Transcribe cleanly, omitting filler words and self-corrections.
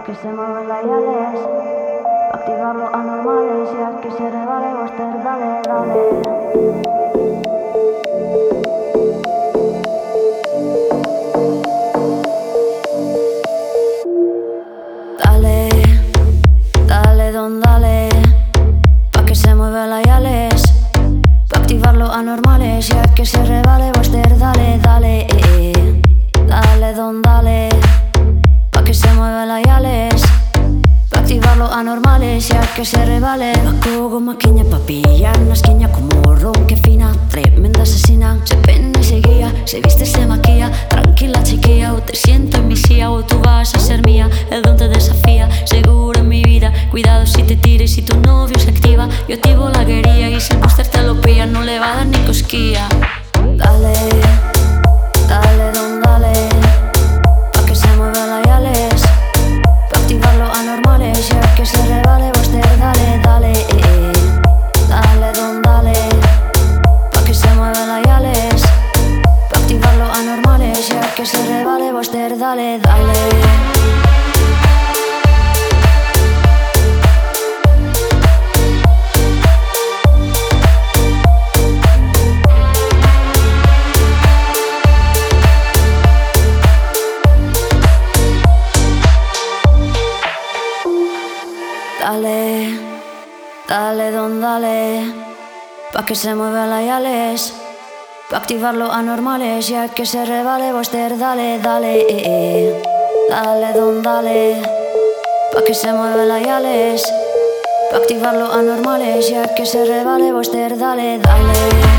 que se mueven las yales, activar los anormales y a que se revale Buster, dale, dale. Dale, dale, don, dale, pa' que se muevan las yales, pa' activar los anormales y a que se revale Buster, dale, dale, dale, don, dale, pa' que se muevan las yales, pa' activar los anormales y a que se revale. Baco con maquinha pa' pillar una esquina como ron que fina, tremenda asesina, se pena y se guía, se viste, se maquilla, tranquila chiquilla, o te siento en mi silla o tú vas a ser mía, el don te desafía, seguro en mi vida, cuidado si te tires, si tu novio se activa, yo activo la guerrilla y si el Buster te lo pilla no le va a dar ni cosquilla. Dale, dale, don, dale, pa' que se muevan las yales, pa' activar los anormales y a que se revale Buster, dale, dale, dale, don, dale, pa' que se muevan las yales, pa' activar los anormales y a que se revale Buster, dale, dale. Dale, dale, don, dale, pa' que se muevan las yales, pa' activar los anormales y a que se revale Buster, dale, dale, dale, don, dale, pa' que se muevan las yales, pa' activar los anormales y a que se revale Buster, dale, dale.